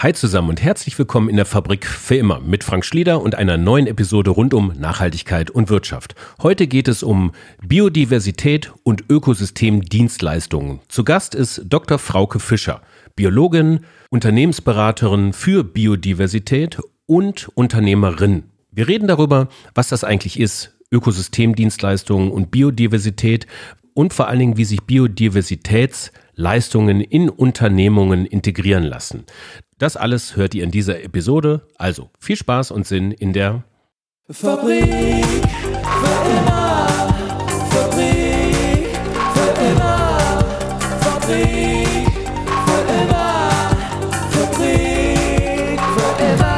Hi zusammen und herzlich willkommen in der Fabrik für immer mit Frank Schlieder und einer neuen Episode rund um Nachhaltigkeit und Wirtschaft. Heute geht es um Biodiversität und Ökosystemdienstleistungen. Zu Gast ist Dr. Frauke Fischer, Biologin, Unternehmensberaterin für Biodiversität und Unternehmerin. Wir reden darüber, was das eigentlich ist, Ökosystemdienstleistungen und Biodiversität und vor allen Dingen, wie sich Biodiversitätsleistungen in Unternehmungen integrieren lassen. Das alles hört ihr in dieser Episode. Also viel Spaß und Sinn in der Fabrik für immer. Fabrik für immer. Fabrik für immer. Fabrik für immer.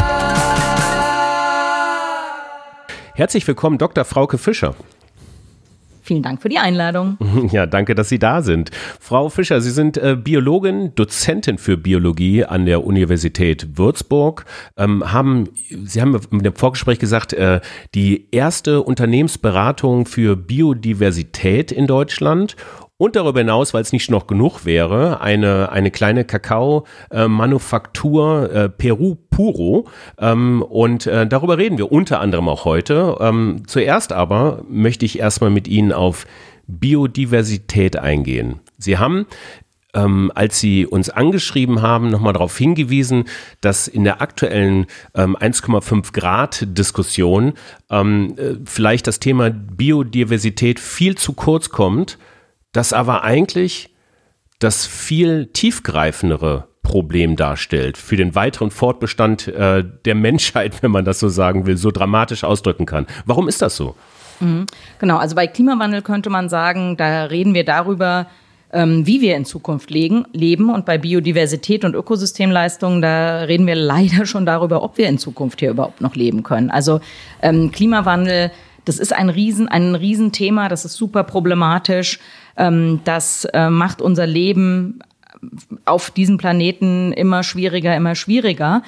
Herzlich willkommen, Dr. Frauke Fischer. Vielen Dank für die Einladung. Ja, danke, dass Sie da sind. Frau Fischer, Sie sind Biologin, Dozentin für Biologie an der Universität Würzburg. Sie haben in dem Vorgespräch gesagt, die erste Unternehmensberatung für Biodiversität in Deutschland. Und darüber hinaus, weil es nicht noch genug wäre, eine kleine Kakao-Manufaktur Peru Puro. Und darüber reden wir unter anderem auch heute. Zuerst aber möchte ich erstmal mit Ihnen auf Biodiversität eingehen. Sie haben, als Sie uns angeschrieben haben, nochmal darauf hingewiesen, dass in der aktuellen 1,5 Grad Diskussion vielleicht das Thema Biodiversität viel zu kurz kommt, das aber eigentlich das viel tiefgreifendere Problem darstellt für den weiteren Fortbestand der Menschheit, wenn man das so sagen will, so dramatisch ausdrücken kann. Warum ist das so? Genau, also bei Klimawandel könnte man sagen, da reden wir darüber, wie wir in Zukunft leben. Und bei Biodiversität und Ökosystemleistungen, da reden wir leider schon darüber, ob wir in Zukunft hier überhaupt noch leben können. Also Klimawandel, das ist ein Riesenthema, das ist super problematisch. Das macht unser Leben auf diesem Planeten immer schwieriger.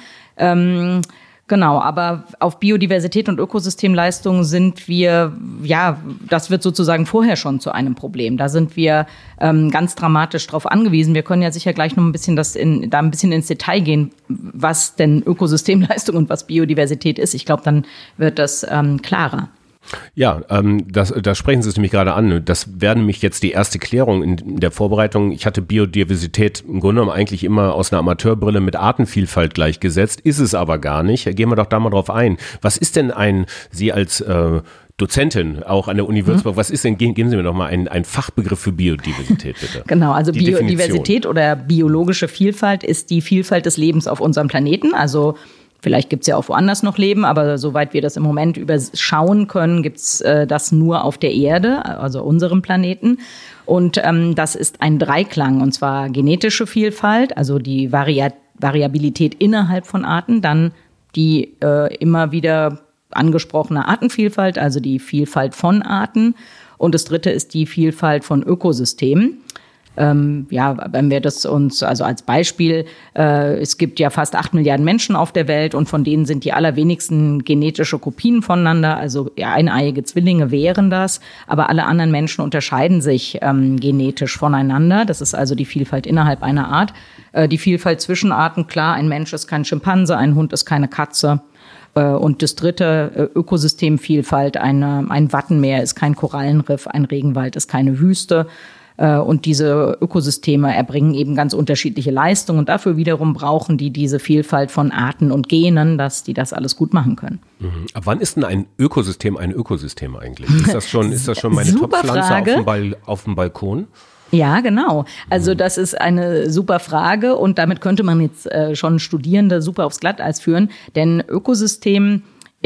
Genau, aber auf Biodiversität und Ökosystemleistungen sind wir, ja, das wird sozusagen vorher schon zu einem Problem. Da sind wir ganz dramatisch drauf angewiesen. Wir können ja sicher gleich noch ein bisschen ein bisschen ins Detail gehen, was denn Ökosystemleistung und was Biodiversität ist. Ich glaube, dann wird das klarer. Ja, das sprechen Sie es nämlich gerade an. Das wäre nämlich jetzt die erste Klärung in der Vorbereitung. Ich hatte Biodiversität im Grunde genommen eigentlich immer aus einer Amateurbrille mit Artenvielfalt gleichgesetzt, ist es aber gar nicht. Gehen wir doch da mal drauf ein. Was ist denn Sie als Dozentin auch an der Uni Würzburg, was ist denn, geben Sie mir doch mal einen Fachbegriff für Biodiversität, bitte. Genau, also Biodiversität oder biologische Vielfalt ist die Vielfalt des Lebens auf unserem Planeten, also vielleicht gibt es ja auch woanders noch Leben, aber soweit wir das im Moment überschauen können, gibt es das nur auf der Erde, also unserem Planeten. Und das ist ein Dreiklang, und zwar genetische Vielfalt, also die Variabilität innerhalb von Arten, dann die immer wieder angesprochene Artenvielfalt, also die Vielfalt von Arten. Und das dritte ist die Vielfalt von Ökosystemen. Wenn wir das uns, also als Beispiel, es gibt ja fast 8 Milliarden Menschen auf der Welt und von denen sind die allerwenigsten genetische Kopien voneinander, also eineiige Zwillinge wären das, aber alle anderen Menschen unterscheiden sich genetisch voneinander. Das ist also die Vielfalt innerhalb einer Art. Die Vielfalt zwischen Arten, klar, ein Mensch ist kein Schimpanse, ein Hund ist keine Katze. Und das dritte, Ökosystemvielfalt, ein Wattenmeer ist kein Korallenriff, ein Regenwald ist keine Wüste. Und diese Ökosysteme erbringen eben ganz unterschiedliche Leistungen. Und dafür wiederum brauchen die diese Vielfalt von Arten und Genen, dass die das alles gut machen können. Ab wann ist denn ein Ökosystem eigentlich? Ist das schon meine Top-Pflanze auf dem Balkon? Ja, genau. Also das ist eine super Frage und damit könnte man jetzt schon Studierende super aufs Glatteis führen. Denn Ökosystem,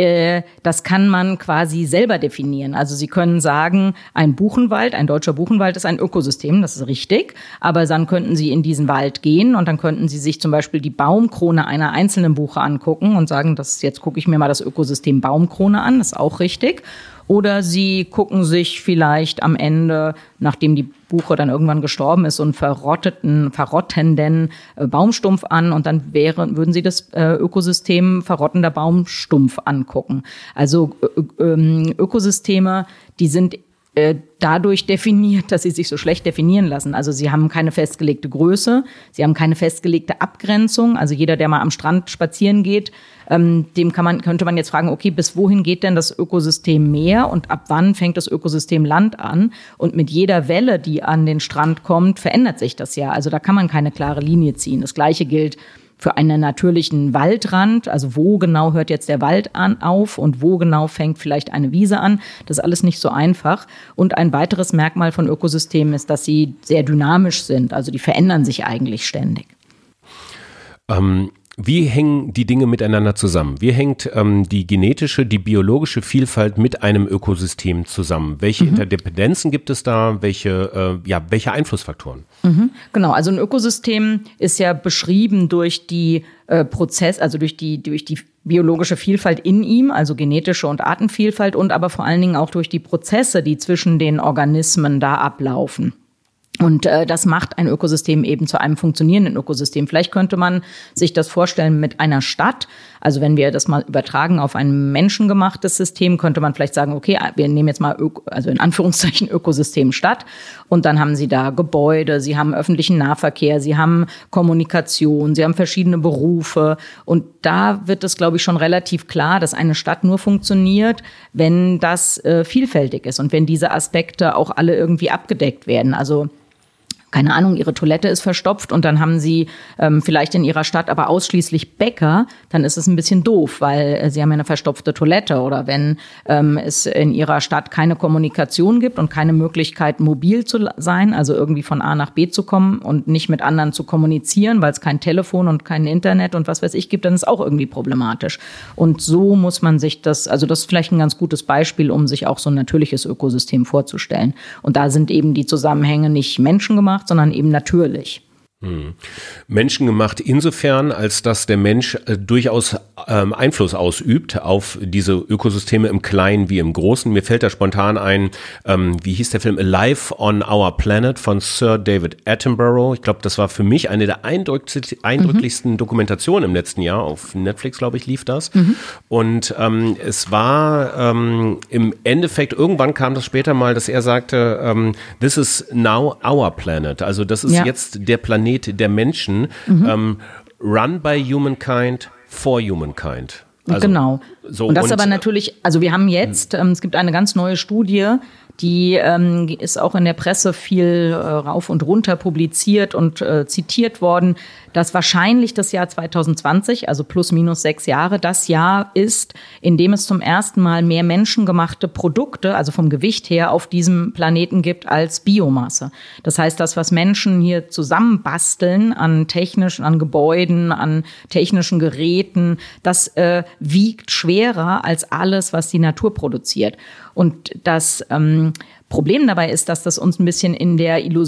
das kann man quasi selber definieren. Also Sie können sagen, ein deutscher Buchenwald ist ein Ökosystem, das ist richtig. Aber dann könnten Sie in diesen Wald gehen und dann könnten Sie sich zum Beispiel die Baumkrone einer einzelnen Buche angucken und sagen, jetzt gucke ich mir mal das Ökosystem Baumkrone an, das ist auch richtig. Oder Sie gucken sich vielleicht am Ende, nachdem die Buche dann irgendwann gestorben ist, so einen verrottenden Baumstumpf an und dann würden Sie das Ökosystem verrottender Baumstumpf angucken. Also Ökosysteme, die sind dadurch definiert, dass sie sich so schlecht definieren lassen. Also sie haben keine festgelegte Größe, sie haben keine festgelegte Abgrenzung. Also jeder, der mal am Strand spazieren geht, könnte man jetzt fragen, okay, bis wohin geht denn das Ökosystem Meer und ab wann fängt das Ökosystem Land an? Und mit jeder Welle, die an den Strand kommt, verändert sich das ja. Also da kann man keine klare Linie ziehen. Das Gleiche gilt für einen natürlichen Waldrand, also wo genau hört jetzt der Wald auf und wo genau fängt vielleicht eine Wiese an. Das ist alles nicht so einfach. Und ein weiteres Merkmal von Ökosystemen ist, dass sie sehr dynamisch sind. Also die verändern sich eigentlich ständig. Wie hängen die Dinge miteinander zusammen? Wie hängt die genetische, die biologische Vielfalt mit einem Ökosystem zusammen? Welche Interdependenzen gibt es da? Welche Einflussfaktoren? Genau, also ein Ökosystem ist ja beschrieben durch die durch die biologische Vielfalt in ihm, also genetische und Artenvielfalt und aber vor allen Dingen auch durch die Prozesse, die zwischen den Organismen da ablaufen. Und das macht ein Ökosystem eben zu einem funktionierenden Ökosystem. Vielleicht könnte man sich das vorstellen mit einer Stadt. Also wenn wir das mal übertragen auf ein menschengemachtes System, könnte man vielleicht sagen, okay, wir nehmen jetzt mal, also in Anführungszeichen Ökosystem Stadt. Und dann haben Sie da Gebäude, Sie haben öffentlichen Nahverkehr, Sie haben Kommunikation, Sie haben verschiedene Berufe. Und da wird es, glaube ich, schon relativ klar, dass eine Stadt nur funktioniert, wenn das vielfältig ist und wenn diese Aspekte auch alle irgendwie abgedeckt werden. Also keine Ahnung, Ihre Toilette ist verstopft und dann haben Sie vielleicht in Ihrer Stadt aber ausschließlich Bäcker, dann ist es ein bisschen doof, weil Sie haben ja eine verstopfte Toilette. Oder wenn es in Ihrer Stadt keine Kommunikation gibt und keine Möglichkeit, mobil zu sein, also irgendwie von A nach B zu kommen und nicht mit anderen zu kommunizieren, weil es kein Telefon und kein Internet und was weiß ich gibt, dann ist es auch irgendwie problematisch. Und so muss man sich das ist vielleicht ein ganz gutes Beispiel, um sich auch so ein natürliches Ökosystem vorzustellen. Und da sind eben die Zusammenhänge nicht menschengemacht, sondern eben natürlich. Menschengemacht insofern, als dass der Mensch durchaus Einfluss ausübt auf diese Ökosysteme im Kleinen wie im Großen. Mir fällt da spontan ein, wie hieß der Film Alive on Our Planet von Sir David Attenborough. Ich glaube, das war für mich eine der eindrücklichsten Dokumentationen im letzten Jahr. Auf Netflix, glaube ich, lief das. Und es war im Endeffekt, irgendwann kam das später mal, dass er sagte, this is now our planet. Also das ist jetzt der Planet der Menschen, run by humankind, for humankind. Also, genau. So, und das aber natürlich, also wir haben jetzt, es gibt eine ganz neue Studie, die ist auch in der Presse viel rauf und runter publiziert und zitiert worden, dass wahrscheinlich das Jahr 2020, also plus minus 6 Jahre, das Jahr ist, in dem es zum ersten Mal mehr menschengemachte Produkte, also vom Gewicht her, auf diesem Planeten gibt als Biomasse. Das heißt, das, was Menschen hier zusammenbasteln an Gebäuden, an technischen Geräten, das wiegt schwerer als alles, was die Natur produziert. Und das Problem dabei ist, dass das uns ein bisschen in die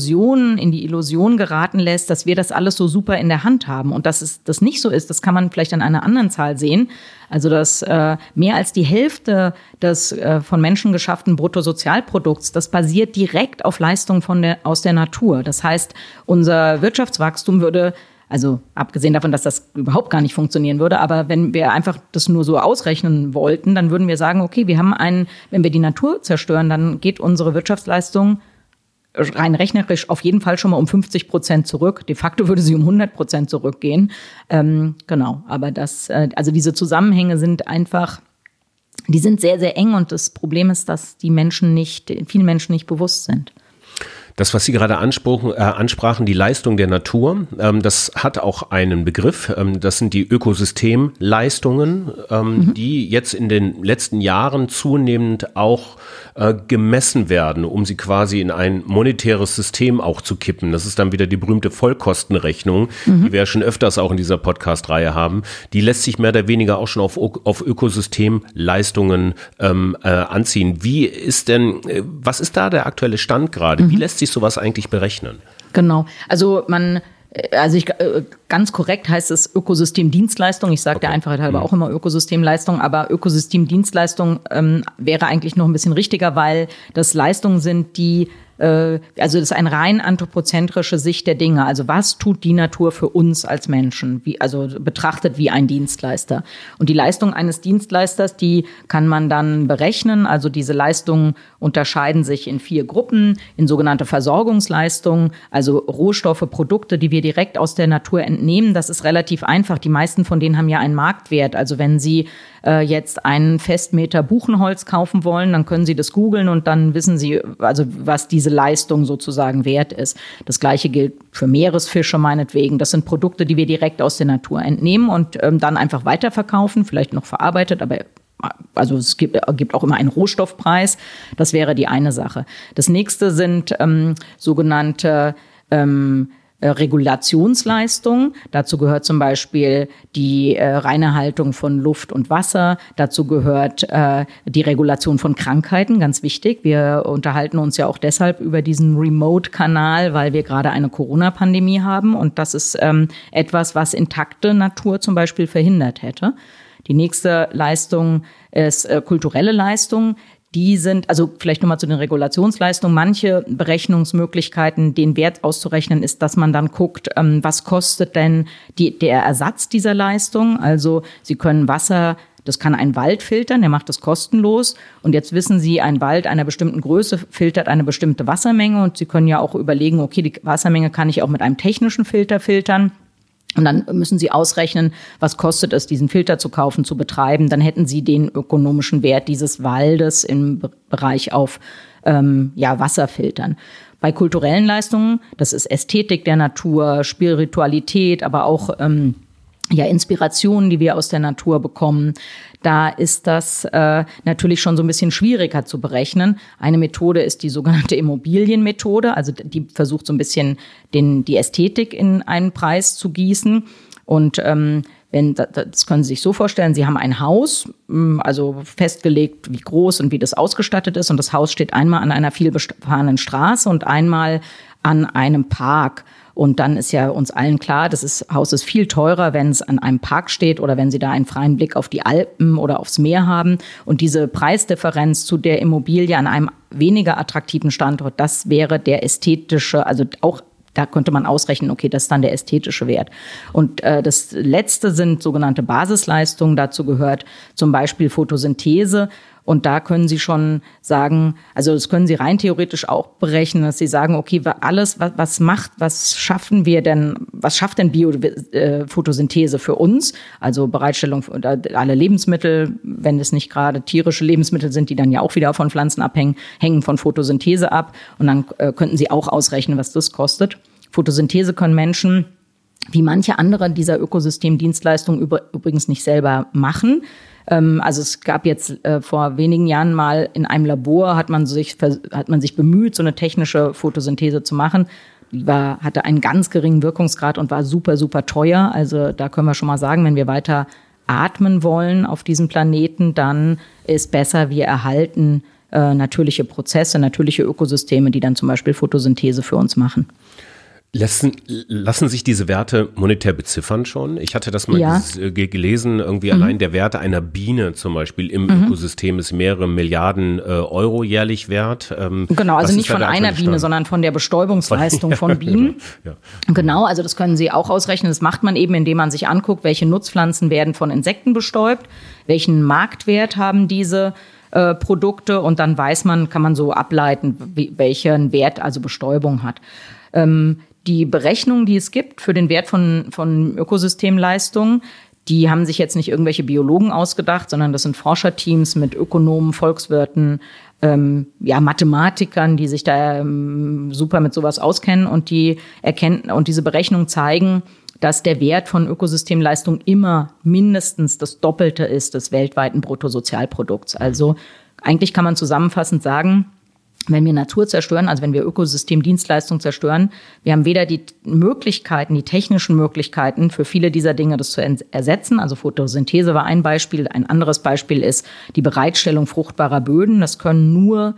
Illusion geraten lässt, dass wir das alles so super in der Hand haben. Und dass es das nicht so ist, das kann man vielleicht an einer anderen Zahl sehen. Also dass mehr als die Hälfte des von Menschen geschafften Bruttosozialprodukts, das basiert direkt auf Leistungen aus der Natur. Das heißt, unser Wirtschaftswachstum würde, also abgesehen davon, dass das überhaupt gar nicht funktionieren würde, aber wenn wir einfach das nur so ausrechnen wollten, dann würden wir sagen, okay, wenn wir die Natur zerstören, dann geht unsere Wirtschaftsleistung rein rechnerisch auf jeden Fall schon mal um 50% zurück. De facto würde sie um 100% zurückgehen. Genau, aber also diese Zusammenhänge sind einfach, die sind sehr, sehr eng und das Problem ist, dass viele Menschen nicht bewusst sind. Das, was Sie gerade ansprachen, die Leistung der Natur, das hat auch einen Begriff. Das sind die Ökosystemleistungen, die jetzt in den letzten Jahren zunehmend auch gemessen werden, um sie quasi in ein monetäres System auch zu kippen. Das ist dann wieder die berühmte Vollkostenrechnung, die wir ja schon öfters auch in dieser Podcast-Reihe haben. Die lässt sich mehr oder weniger auch schon auf Ökosystemleistungen anziehen. Was ist da der aktuelle Stand gerade? Wie lässt sich sowas eigentlich berechnen? Genau, ganz korrekt heißt es Ökosystemdienstleistung. Ich sage der Einfachheit halber auch immer Ökosystemleistung, aber Ökosystemdienstleistung wäre eigentlich noch ein bisschen richtiger, weil das Leistungen sind, die also das ist eine rein anthropozentrische Sicht der Dinge. Also was tut die Natur für uns als Menschen? Also betrachtet wie ein Dienstleister. Und die Leistung eines Dienstleisters, die kann man dann berechnen. Also diese Leistungen unterscheiden sich in 4 Gruppen, in sogenannte Versorgungsleistungen, also Rohstoffe, Produkte, die wir direkt aus der Natur entnehmen. Das ist relativ einfach. Die meisten von denen haben ja einen Marktwert. Also wenn Sie jetzt einen Festmeter Buchenholz kaufen wollen, dann können Sie das googeln und dann wissen Sie, also was diese Leistung sozusagen wert ist. Das Gleiche gilt für Meeresfische meinetwegen. Das sind Produkte, die wir direkt aus der Natur entnehmen und dann einfach weiterverkaufen, vielleicht noch verarbeitet, aber also es gibt auch immer einen Rohstoffpreis. Das wäre die eine Sache. Das nächste sind sogenannte Regulationsleistung. Dazu gehört zum Beispiel die reine Haltung von Luft und Wasser. Dazu gehört die Regulation von Krankheiten, ganz wichtig. Wir unterhalten uns ja auch deshalb über diesen Remote-Kanal, weil wir gerade eine Corona-Pandemie haben. Und das ist etwas, was intakte Natur zum Beispiel verhindert hätte. Die nächste Leistung ist kulturelle Leistung. Die sind, also vielleicht nochmal zu den Regulationsleistungen, manche Berechnungsmöglichkeiten, den Wert auszurechnen, ist, dass man dann guckt, was kostet denn der Ersatz dieser Leistung. Also Sie können Wasser, das kann ein Wald filtern, der macht das kostenlos. Und jetzt wissen Sie, ein Wald einer bestimmten Größe filtert eine bestimmte Wassermenge. Und Sie können ja auch überlegen, okay, die Wassermenge kann ich auch mit einem technischen Filter filtern. Und dann müssen Sie ausrechnen, was kostet es, diesen Filter zu kaufen, zu betreiben. Dann hätten Sie den ökonomischen Wert dieses Waldes im Bereich auf Wasserfiltern. Bei kulturellen Leistungen, das ist Ästhetik der Natur, Spiritualität, aber auch Inspirationen, die wir aus der Natur bekommen. Da ist das natürlich schon so ein bisschen schwieriger zu berechnen. Eine Methode ist die sogenannte Immobilienmethode. Also die versucht so ein bisschen die Ästhetik in einen Preis zu gießen. Und das können Sie sich so vorstellen, Sie haben ein Haus, also festgelegt, wie groß und wie das ausgestattet ist. Und das Haus steht einmal an einer vielbefahrenen Straße und einmal an einem Park. Und dann ist ja uns allen klar, das Haus ist viel teurer, wenn es an einem Park steht oder wenn Sie da einen freien Blick auf die Alpen oder aufs Meer haben. Und diese Preisdifferenz zu der Immobilie an einem weniger attraktiven Standort, das wäre der ästhetische, also auch da könnte man ausrechnen, okay, das ist dann der ästhetische Wert. Und das Letzte sind sogenannte Basisleistungen. Dazu gehört zum Beispiel Photosynthese. Und da können Sie schon sagen, also das können Sie rein theoretisch auch berechnen, dass Sie sagen, okay, alles, was schafft denn Photosynthese für uns? Also Bereitstellung aller Lebensmittel, wenn es nicht gerade tierische Lebensmittel sind, die dann ja auch wieder von Pflanzen abhängen, hängen von Photosynthese ab. Und dann könnten Sie auch ausrechnen, was das kostet. Photosynthese können Menschen wie manche andere dieser Ökosystemdienstleistungen übrigens nicht selber machen. Also es gab jetzt vor wenigen Jahren mal in einem Labor, hat man sich bemüht, so eine technische Photosynthese zu machen. Die hatte einen ganz geringen Wirkungsgrad und war super, super teuer. Also da können wir schon mal sagen, wenn wir weiter atmen wollen auf diesem Planeten, dann ist besser, wir erhalten natürliche Prozesse, natürliche Ökosysteme, die dann zum Beispiel Photosynthese für uns machen. Lassen sich diese Werte monetär beziffern schon? Ich hatte das mal gelesen, irgendwie allein der Wert einer Biene zum Beispiel im Ökosystem ist mehrere Milliarden Euro jährlich wert. Genau, also nicht von einer Biene, sondern von der Bestäubungsleistung von Bienen. Ja. Genau, also das können Sie auch ausrechnen. Das macht man eben, indem man sich anguckt, welche Nutzpflanzen werden von Insekten bestäubt, welchen Marktwert haben diese Produkte und dann kann man so ableiten, welchen Wert also Bestäubung hat. Die Berechnungen, die es gibt für den Wert von Ökosystemleistungen, die haben sich jetzt nicht irgendwelche Biologen ausgedacht, sondern das sind Forscherteams mit Ökonomen, Volkswirten, Mathematikern, die sich da super mit sowas auskennen und diese Berechnungen zeigen, dass der Wert von Ökosystemleistung immer mindestens das Doppelte ist des weltweiten Bruttosozialprodukts. Also eigentlich kann man zusammenfassend sagen, wenn wir Natur zerstören, also wenn wir Ökosystemdienstleistungen zerstören, wir haben weder die technischen Möglichkeiten für viele dieser Dinge, das zu ersetzen. Also Photosynthese war ein Beispiel. Ein anderes Beispiel ist die Bereitstellung fruchtbarer Böden. Das können nur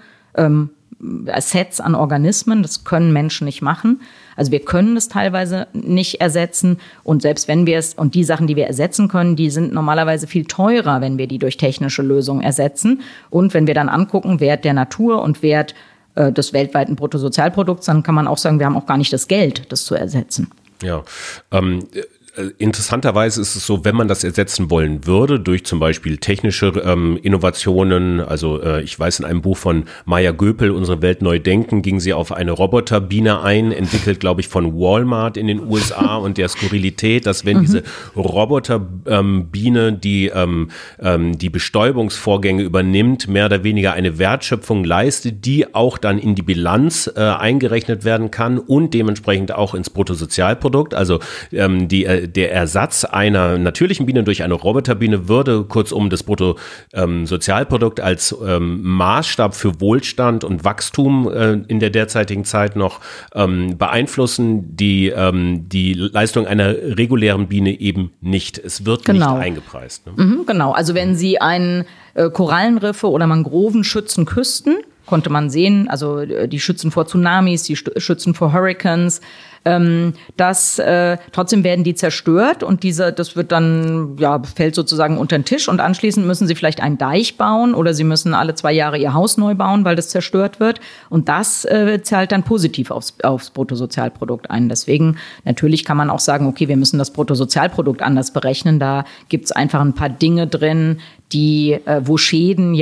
Sets an Organismen, das können Menschen nicht machen. Also wir können es teilweise nicht ersetzen und selbst wenn wir es, und die Sachen, die wir ersetzen können, die sind normalerweise viel teurer, wenn wir die durch technische Lösungen ersetzen. Und wenn wir dann angucken, Wert der Natur und Wert des weltweiten Bruttosozialprodukts, dann kann man auch sagen, wir haben auch gar nicht das Geld, das zu ersetzen. Ja, interessanterweise ist es so, wenn man das ersetzen wollen würde durch zum Beispiel technische Innovationen, also ich weiß, in einem Buch von Maya Göpel, Unsere Welt neu denken, ging sie auf eine Roboterbiene ein, entwickelt, glaube ich, von Walmart in den USA und der Skurrilität, dass wenn diese Roboterbiene die Bestäubungsvorgänge übernimmt, mehr oder weniger eine Wertschöpfung leistet, die auch dann in die Bilanz eingerechnet werden kann und dementsprechend auch ins Bruttosozialprodukt, also der Ersatz einer natürlichen Biene durch eine Roboterbiene würde kurzum das Bruttosozialprodukt als Maßstab für Wohlstand und Wachstum in der derzeitigen Zeit noch beeinflussen, die Leistung einer regulären Biene eben nicht. Es wird nicht eingepreist. Ne? Genau, also wenn Sie einen Korallenriffe oder Mangroven schützen Küsten, konnte man sehen, also die schützen vor Tsunamis, die schützen vor Hurricanes, trotzdem werden die zerstört und das wird dann, fällt sozusagen unter den Tisch und anschließend müssen sie vielleicht einen Deich bauen oder sie müssen alle 2 Jahre ihr Haus neu bauen, weil das zerstört wird und das zahlt dann positiv aufs Bruttosozialprodukt ein. Deswegen, natürlich kann man auch sagen, okay, wir müssen das Bruttosozialprodukt anders berechnen, da gibt's einfach ein paar Dinge drin, wo Schäden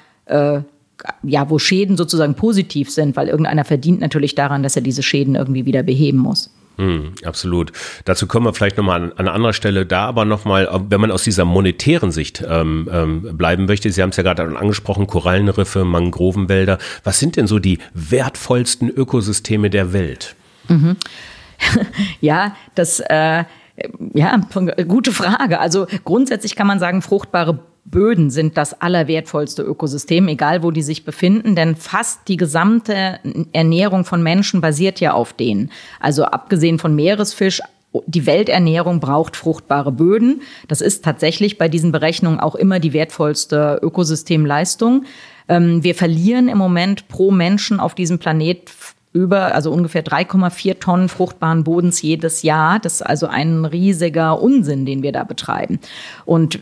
wo Schäden sozusagen positiv sind, weil irgendeiner verdient natürlich daran, dass er diese Schäden irgendwie wieder beheben muss. Absolut. Dazu kommen wir vielleicht nochmal an einer anderen Stelle. Da aber nochmal, wenn man aus dieser monetären Sicht bleiben möchte, Sie haben es ja gerade angesprochen, Korallenriffe, Mangrovenwälder. Was sind denn so die wertvollsten Ökosysteme der Welt? Gute Frage. Also grundsätzlich kann man sagen, fruchtbare Böden sind das allerwertvollste Ökosystem, egal wo die sich befinden, denn fast die gesamte Ernährung von Menschen basiert ja auf denen. Also abgesehen von Meeresfisch, die Welternährung braucht fruchtbare Böden. Das ist tatsächlich bei diesen Berechnungen auch immer die wertvollste Ökosystemleistung. Wir verlieren im Moment pro Menschen auf diesem Planet ungefähr 3,4 Tonnen fruchtbaren Bodens jedes Jahr. Das ist also ein riesiger Unsinn, den wir da betreiben. Und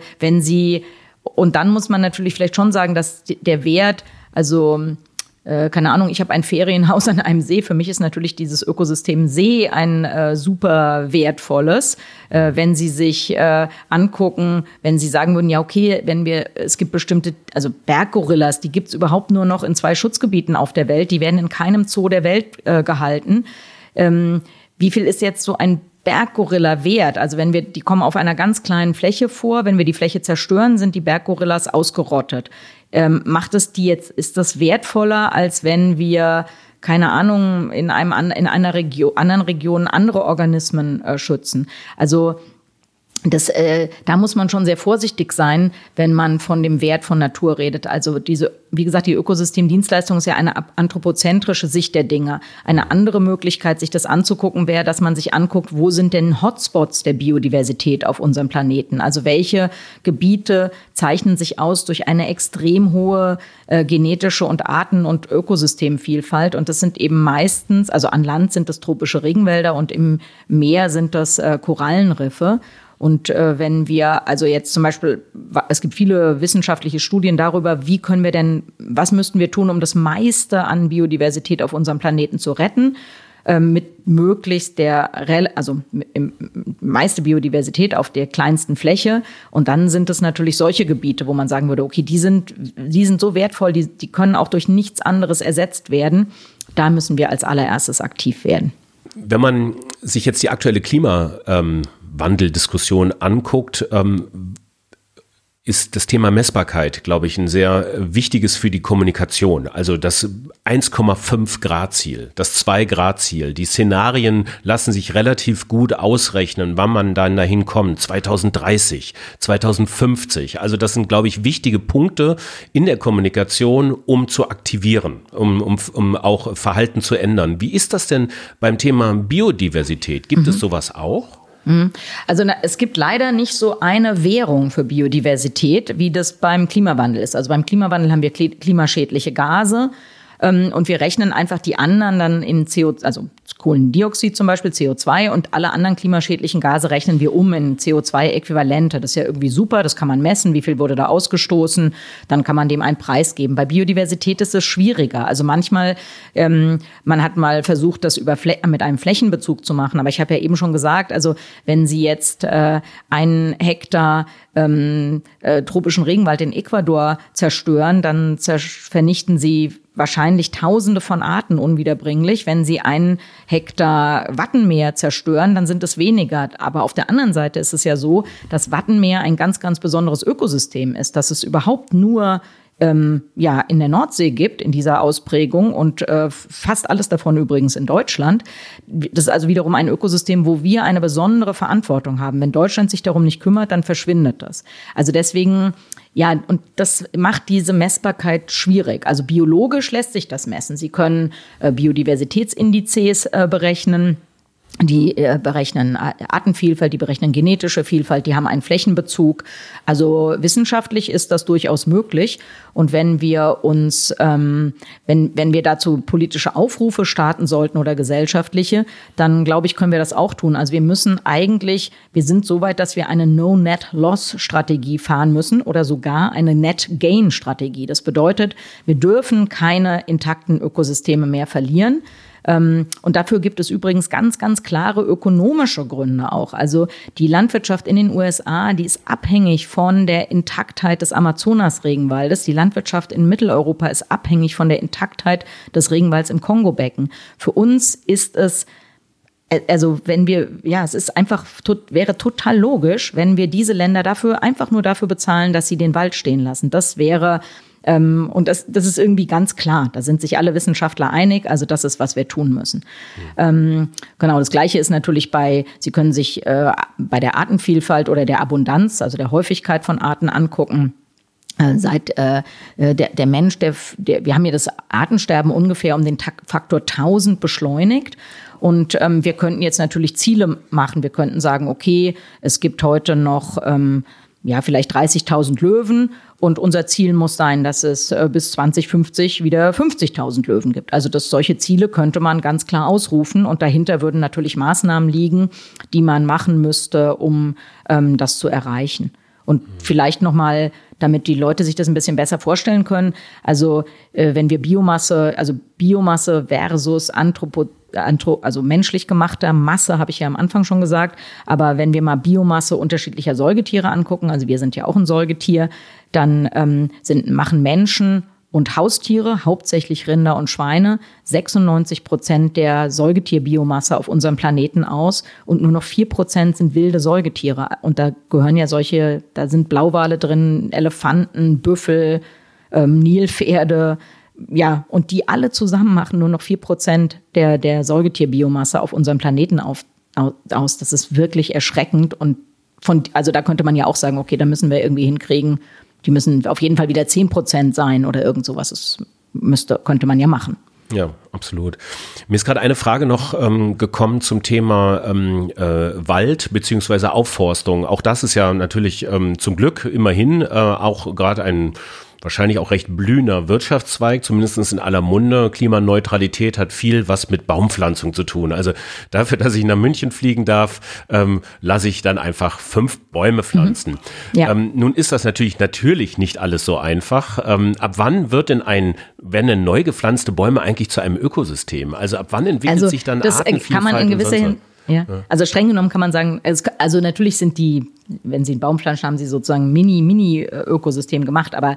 dann muss man natürlich vielleicht schon sagen, dass der Wert, keine Ahnung, ich habe ein Ferienhaus an einem See. Für mich ist natürlich dieses Ökosystem See ein super wertvolles. Wenn Sie sich angucken, wenn Sie sagen würden, ja okay, es gibt bestimmte, also Berggorillas, die gibt's überhaupt nur noch in 2 Schutzgebieten auf der Welt, die werden in keinem Zoo der Welt gehalten. Wie viel ist jetzt so ein Berggorilla wert? Also die kommen auf einer ganz kleinen Fläche vor, wenn wir die Fläche zerstören, sind die Berggorillas ausgerottet. Ist das wertvoller, als wenn wir, keine Ahnung, in einer anderen Region andere Organismen schützen? Also da muss man schon sehr vorsichtig sein, wenn man von dem Wert von Natur redet. Also wie gesagt, die Ökosystemdienstleistung ist ja eine anthropozentrische Sicht der Dinge. Eine andere Möglichkeit, sich das anzugucken, wäre, dass man sich anguckt, wo sind denn Hotspots der Biodiversität auf unserem Planeten? Also welche Gebiete zeichnen sich aus durch eine extrem hohe genetische und Arten- und Ökosystemvielfalt? Und das sind eben meistens, also an Land sind das tropische Regenwälder und im Meer sind das Korallenriffe. Und wenn wir, also jetzt zum Beispiel, es gibt viele wissenschaftliche Studien darüber, was müssten wir tun, um das meiste an Biodiversität auf unserem Planeten zu retten, mit möglichst meiste Biodiversität auf der kleinsten Fläche. Und dann sind es natürlich solche Gebiete, wo man sagen würde, okay, die sind so wertvoll, die können auch durch nichts anderes ersetzt werden. Da müssen wir als allererstes aktiv werden. Wenn man sich jetzt die aktuelle Klimawandeldiskussion anguckt, ist das Thema Messbarkeit, glaube ich, ein sehr wichtiges für die Kommunikation. Also das 1,5 Grad Ziel, das 2 Grad Ziel. Die Szenarien lassen sich relativ gut ausrechnen, wann man dann dahin kommt. 2030, 2050. Also das sind, glaube ich, wichtige Punkte in der Kommunikation, um zu aktivieren, um auch Verhalten zu ändern. Wie ist das denn beim Thema Biodiversität? Gibt es sowas auch? Also es gibt leider nicht so eine Währung für Biodiversität, wie das beim Klimawandel ist. Also beim Klimawandel haben wir klimaschädliche Gase. Und wir rechnen einfach die anderen dann in also Kohlendioxid zum Beispiel, CO2 und alle anderen klimaschädlichen Gase rechnen wir in CO2-Äquivalente. Das ist ja irgendwie super, das kann man messen, wie viel wurde da ausgestoßen, dann kann man dem einen Preis geben. Bei Biodiversität ist es schwieriger. Also manchmal, man hat mal versucht, das mit einem Flächenbezug zu machen, aber ich habe ja eben schon gesagt, also wenn Sie jetzt einen Hektar tropischen Regenwald in Ecuador zerstören, dann vernichten Sie wahrscheinlich Tausende von Arten unwiederbringlich. Wenn Sie einen Hektar Wattenmeer zerstören, dann sind es weniger. Aber auf der anderen Seite ist es ja so, dass Wattenmeer ein ganz, ganz besonderes Ökosystem ist, dass es überhaupt nur in der Nordsee gibt, in dieser Ausprägung und fast alles davon übrigens in Deutschland. Das ist also wiederum ein Ökosystem, wo wir eine besondere Verantwortung haben. Wenn Deutschland sich darum nicht kümmert, dann verschwindet das. Also deswegen, ja, und das macht diese Messbarkeit schwierig. Also biologisch lässt sich das messen. Sie können Biodiversitätsindizes berechnen. Die berechnen Artenvielfalt, die berechnen genetische Vielfalt, die haben einen Flächenbezug. Also wissenschaftlich ist das durchaus möglich. Und wenn wir uns, wenn wir dazu politische Aufrufe starten sollten oder gesellschaftliche, dann glaube ich, können wir das auch tun. Also wir sind so weit, dass wir eine No-Net-Loss-Strategie fahren müssen oder sogar eine Net-Gain-Strategie. Das bedeutet, wir dürfen keine intakten Ökosysteme mehr verlieren. Und dafür gibt es übrigens ganz, ganz klare ökonomische Gründe auch. Also die Landwirtschaft in den USA, die ist abhängig von der Intaktheit des Amazonas-Regenwaldes. Die Landwirtschaft in Mitteleuropa ist abhängig von der Intaktheit des Regenwalds im Kongo-Becken. Für uns ist es wäre total logisch, wenn wir diese Länder einfach nur dafür bezahlen, dass sie den Wald stehen lassen. Das wäre und das ist irgendwie ganz klar. Da sind sich alle Wissenschaftler einig. Also das ist, was wir tun müssen. Genau, das Gleiche ist natürlich Sie können sich bei der Artenvielfalt oder der Abundanz, also der Häufigkeit von Arten angucken. Seit der Mensch, wir haben hier das Artensterben ungefähr um den Faktor 1000 beschleunigt. Und wir könnten jetzt natürlich Ziele machen. Wir könnten sagen, okay, es gibt heute noch vielleicht 30.000 Löwen und unser Ziel muss sein, dass es bis 2050 wieder 50.000 Löwen gibt. Also solche Ziele könnte man ganz klar ausrufen und dahinter würden natürlich Maßnahmen liegen, die man machen müsste, um das zu erreichen. Und vielleicht nochmal, damit die Leute sich das ein bisschen besser vorstellen können, also wenn wir Biomasse versus also menschlich gemachter Masse, habe ich ja am Anfang schon gesagt. Aber wenn wir mal Biomasse unterschiedlicher Säugetiere angucken, also wir sind ja auch ein Säugetier, dann machen Menschen und Haustiere, hauptsächlich Rinder und Schweine, 96% der Säugetierbiomasse auf unserem Planeten aus und nur noch 4% sind wilde Säugetiere. Und da gehören ja da sind Blauwale drin, Elefanten, Büffel, Nilpferde. Ja, und die alle zusammen machen nur noch 4% der Säugetierbiomasse auf unserem Planeten aus. Das ist wirklich erschreckend. Und also da könnte man ja auch sagen, okay, da müssen wir irgendwie hinkriegen, die müssen auf jeden Fall wieder 10% sein oder irgend sowas. Könnte man ja machen. Ja, absolut. Mir ist gerade eine Frage noch gekommen zum Thema Wald bzw. Aufforstung. Auch das ist ja natürlich zum Glück immerhin auch gerade ein wahrscheinlich auch recht blühender Wirtschaftszweig, zumindest in aller Munde. Klimaneutralität hat viel was mit Baumpflanzung zu tun. Also dafür, dass ich nach München fliegen darf, lasse ich dann einfach 5 Bäume pflanzen. Ja. Nun ist das natürlich nicht alles so einfach. Ab wann werden neu gepflanzte Bäume eigentlich zu einem Ökosystem? Also ab wann entwickelt sich dann Artenvielfalt? Kann man in gewisser Also streng genommen kann man sagen, also natürlich sind wenn Sie einen Baum pflanzen, haben Sie sozusagen Mini-Ökosystem gemacht, aber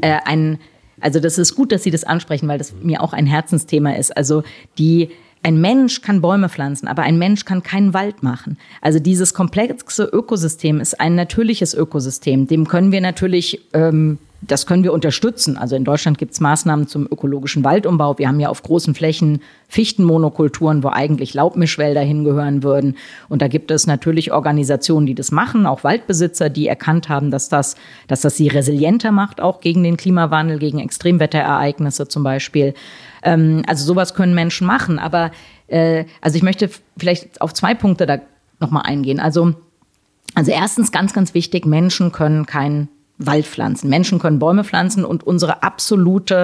also das ist gut, dass Sie das ansprechen, weil das mir auch ein Herzensthema ist. Also ein Mensch kann Bäume pflanzen, aber ein Mensch kann keinen Wald machen. Also dieses komplexe Ökosystem ist ein natürliches Ökosystem. Dem können wir natürlich das können wir unterstützen. Also in Deutschland gibt es Maßnahmen zum ökologischen Waldumbau. Wir haben ja auf großen Flächen Fichtenmonokulturen, wo eigentlich Laubmischwälder hingehören würden. Und da gibt es natürlich Organisationen, die das machen, auch Waldbesitzer, die erkannt haben, dass das sie resilienter macht, auch gegen den Klimawandel, gegen Extremwetterereignisse zum Beispiel. Also sowas können Menschen machen. Aber also ich möchte vielleicht auf 2 Punkte da nochmal eingehen. Also erstens ganz, ganz wichtig, Menschen können keinen Wald pflanzen. Menschen können Bäume pflanzen und unsere absolute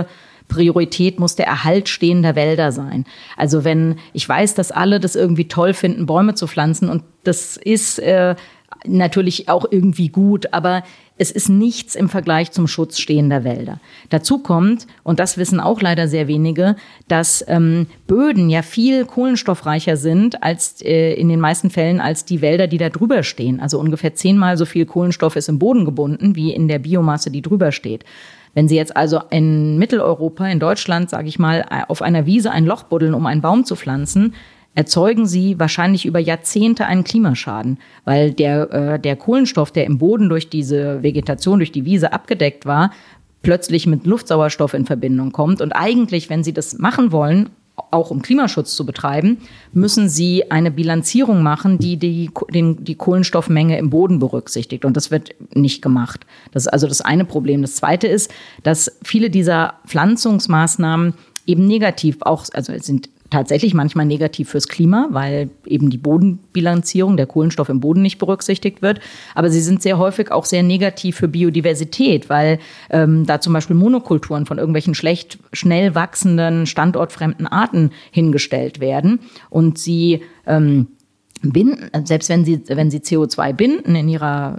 Priorität muss der Erhalt stehender Wälder sein. Also wenn ich weiß, dass alle das irgendwie toll finden, Bäume zu pflanzen und das ist natürlich auch irgendwie gut, aber es ist nichts im Vergleich zum Schutz stehender Wälder. Dazu kommt, und das wissen auch leider sehr wenige, dass Böden ja viel kohlenstoffreicher sind als in den meisten Fällen als die Wälder, die da drüber stehen. Also ungefähr 10-mal so viel Kohlenstoff ist im Boden gebunden, wie in der Biomasse, die drüber steht. Wenn Sie jetzt also in Mitteleuropa, in Deutschland, sage ich mal, auf einer Wiese ein Loch buddeln, um einen Baum zu pflanzen, erzeugen sie wahrscheinlich über Jahrzehnte einen Klimaschaden, weil der Kohlenstoff, der im Boden durch diese Vegetation, durch die Wiese abgedeckt war, plötzlich mit Luftsauerstoff in Verbindung kommt. Und eigentlich, wenn sie das machen wollen, auch um Klimaschutz zu betreiben, müssen sie eine Bilanzierung machen, die Kohlenstoffmenge im Boden berücksichtigt. Und das wird nicht gemacht. Das ist also das eine Problem. Das zweite ist, dass viele dieser Pflanzungsmaßnahmen eben negativ auch, also sind tatsächlich manchmal negativ fürs Klima, weil eben die Bodenbilanzierung, der Kohlenstoff im Boden nicht berücksichtigt wird. Aber sie sind sehr häufig auch sehr negativ für Biodiversität, weil da zum Beispiel Monokulturen von irgendwelchen schnell wachsenden, standortfremden Arten hingestellt werden und sie binden, selbst wenn sie CO2 binden in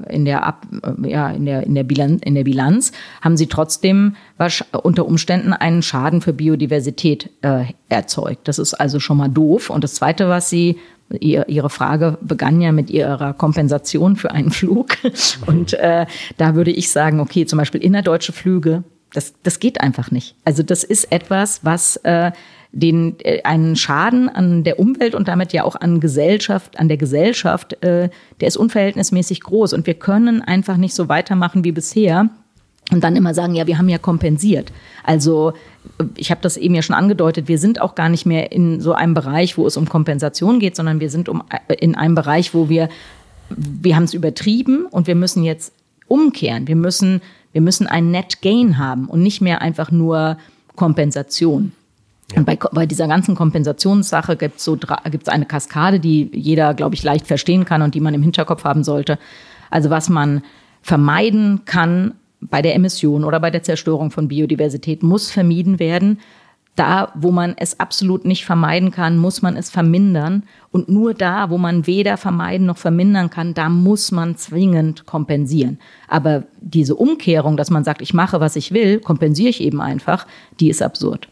der Bilanz, haben sie trotzdem unter Umständen einen Schaden für Biodiversität erzeugt. Das ist also schon mal doof. Und das Zweite, was Ihre Frage begann ja mit Ihrer Kompensation für einen Flug. Und da würde ich sagen, okay, zum Beispiel innerdeutsche Flüge, das geht einfach nicht. Also das ist etwas, was einen Schaden an der Umwelt und damit ja auch an der Gesellschaft, der ist unverhältnismäßig groß. Und wir können einfach nicht so weitermachen wie bisher und dann immer sagen, ja, wir haben ja kompensiert. Also ich habe das eben ja schon angedeutet, wir sind auch gar nicht mehr in so einem Bereich, wo es um Kompensation geht, sondern wir sind in einem Bereich, wo wir haben es übertrieben und wir müssen jetzt umkehren. Wir müssen ein Net Gain haben und nicht mehr einfach nur Kompensation. Und bei dieser ganzen Kompensationssache gibt's eine Kaskade, die jeder, glaube ich, leicht verstehen kann und die man im Hinterkopf haben sollte. Also was man vermeiden kann bei der Emission oder bei der Zerstörung von Biodiversität, muss vermieden werden. Da, wo man es absolut nicht vermeiden kann, muss man es vermindern. Und nur da, wo man weder vermeiden noch vermindern kann, da muss man zwingend kompensieren. Aber diese Umkehrung, dass man sagt, ich mache, was ich will, kompensiere ich eben einfach, die ist absurd.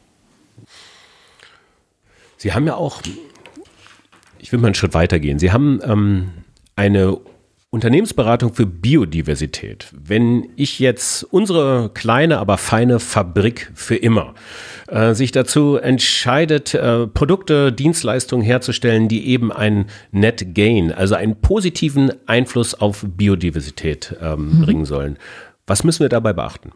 Sie haben ja auch, ich will mal einen Schritt weiter gehen, Sie haben eine Unternehmensberatung für Biodiversität. Wenn ich jetzt unsere kleine, aber feine Fabrik für immer sich dazu entscheidet, Produkte, Dienstleistungen herzustellen, die eben einen Net Gain, also einen positiven Einfluss auf Biodiversität bringen sollen, was müssen wir dabei beachten?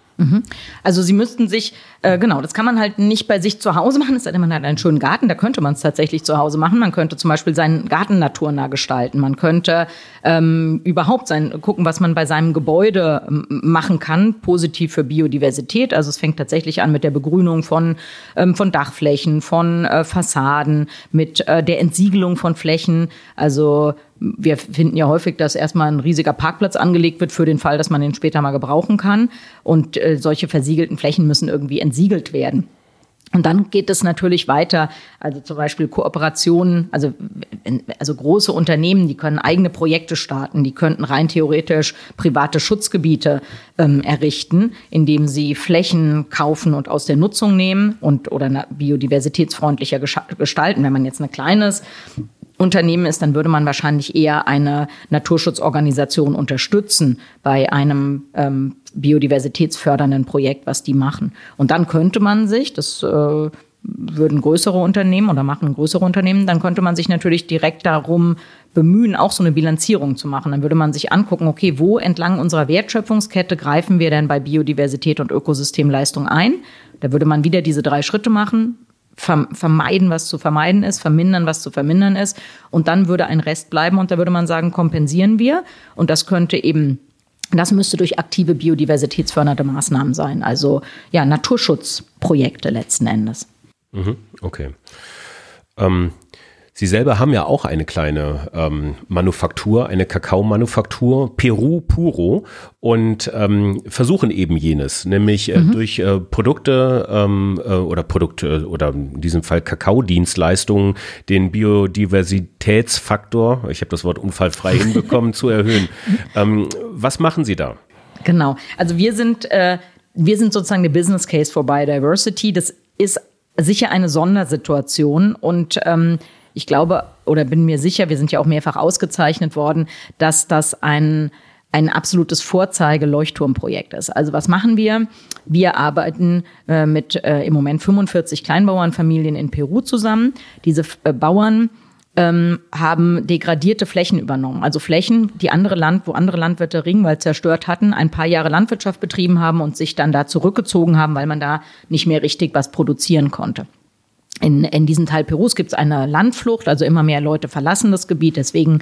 Also Sie müssten sich, das kann man halt nicht bei sich zu Hause machen, es sei denn, man hat einen schönen Garten, da könnte man es tatsächlich zu Hause machen. Man könnte zum Beispiel seinen Garten naturnah gestalten. Man könnte überhaupt gucken, was man bei seinem Gebäude machen kann, positiv für Biodiversität. Also es fängt tatsächlich an mit der Begrünung von Dachflächen, von Fassaden, mit der Entsiegelung von Flächen. Also wir finden ja häufig, dass erstmal ein riesiger Parkplatz angelegt wird für den Fall, dass man den später mal gebrauchen kann. Und solche versiegelten Flächen müssen irgendwie entsiegelt werden. Und dann geht es natürlich weiter, also zum Beispiel Kooperationen, also große Unternehmen, die können eigene Projekte starten, die könnten rein theoretisch private Schutzgebiete errichten, indem sie Flächen kaufen und aus der Nutzung nehmen oder biodiversitätsfreundlicher gestalten. Wenn man jetzt ein kleines Unternehmen ist, dann würde man wahrscheinlich eher eine Naturschutzorganisation unterstützen bei einem biodiversitätsfördernden Projekt, was die machen. Und dann könnte man sich, das würden größere Unternehmen oder machen größere Unternehmen, dann könnte man sich natürlich direkt darum bemühen, auch so eine Bilanzierung zu machen. Dann würde man sich angucken, okay, wo entlang unserer Wertschöpfungskette greifen wir denn bei Biodiversität und Ökosystemleistung ein? Da würde man wieder diese 3 Schritte machen. Vermeiden, was zu vermeiden ist, vermindern, was zu vermindern ist. Und dann würde ein Rest bleiben und da würde man sagen, kompensieren wir. Und das müsste durch aktive biodiversitätsfördernde Maßnahmen sein. Also ja, Naturschutzprojekte letzten Endes. Okay. Sie selber haben ja auch eine kleine Manufaktur, eine Kakaomanufaktur, Peru Puro, und versuchen eben jenes, nämlich durch Produkte oder in diesem Fall Kakaodienstleistungen den Biodiversitätsfaktor, ich habe das Wort unfallfrei hinbekommen, zu erhöhen. Was machen Sie da? Genau, also wir sind sozusagen der Business Case for Biodiversity. Das ist sicher eine Sondersituation und ich glaube oder bin mir sicher, wir sind ja auch mehrfach ausgezeichnet worden, dass das ein absolutes Vorzeige-Leuchtturmprojekt ist. Also was machen wir? Wir arbeiten mit im Moment 45 Kleinbauernfamilien in Peru zusammen. Diese Bauern haben degradierte Flächen übernommen. Also Flächen, wo andere Landwirte Regenwald zerstört hatten, ein paar Jahre Landwirtschaft betrieben haben und sich dann da zurückgezogen haben, weil man da nicht mehr richtig was produzieren konnte. In diesem Teil Perus gibt es eine Landflucht, also immer mehr Leute verlassen das Gebiet, deswegen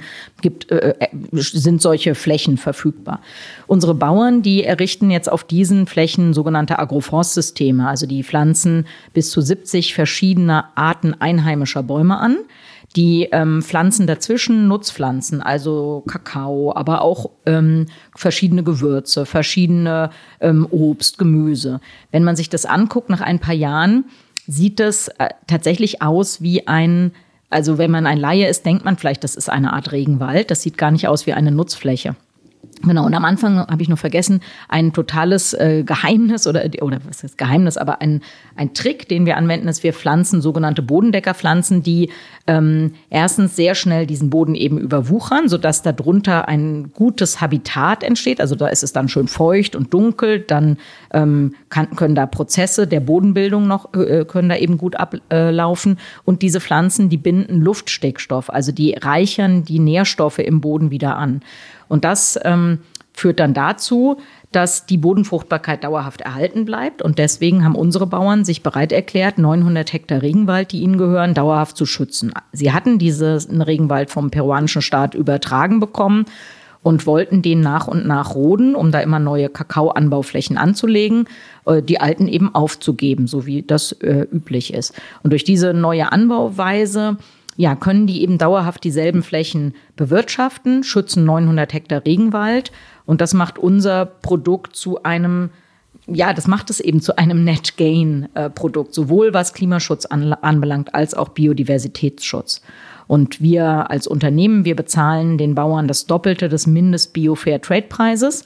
sind solche Flächen verfügbar. Unsere Bauern, die errichten jetzt auf diesen Flächen sogenannte Agroforstsysteme, also die pflanzen bis zu 70 verschiedene Arten einheimischer Bäume an. Die pflanzen dazwischen Nutzpflanzen, also Kakao, aber auch verschiedene Gewürze, verschiedene Obst, Gemüse. Wenn man sich das anguckt nach ein paar Jahren, sieht das tatsächlich aus wie also wenn man ein Laie ist, denkt man vielleicht, das ist eine Art Regenwald. Das sieht gar nicht aus wie eine Nutzfläche. Genau, und am Anfang habe ich noch vergessen, ein totales Geheimnis oder was heißt Geheimnis, aber ein Trick, den wir anwenden, ist, wir pflanzen sogenannte Bodendeckerpflanzen, die erstens sehr schnell diesen Boden eben überwuchern, sodass darunter ein gutes Habitat entsteht. Also da ist es dann schön feucht und dunkel, dann können da Prozesse der Bodenbildung können da eben gut ablaufen. Und diese Pflanzen, die binden Luftstickstoff, also die reichern die Nährstoffe im Boden wieder an. Und das führt dann dazu, dass die Bodenfruchtbarkeit dauerhaft erhalten bleibt. Und deswegen haben unsere Bauern sich bereit erklärt, 900 Hektar Regenwald, die ihnen gehören, dauerhaft zu schützen. Sie hatten diesen Regenwald vom peruanischen Staat übertragen bekommen und wollten den nach und nach roden, um da immer neue Kakaoanbauflächen anzulegen, die alten eben aufzugeben, so wie das üblich ist. Und durch diese neue Anbauweise können die eben dauerhaft dieselben Flächen bewirtschaften, schützen 900 Hektar Regenwald. Und das macht unser Produkt zu einem Net-Gain-Produkt, sowohl was Klimaschutz anbelangt, als auch Biodiversitätsschutz. Und wir als Unternehmen, wir bezahlen den Bauern das Doppelte des Mindest-Bio-Fair-Trade-Preises.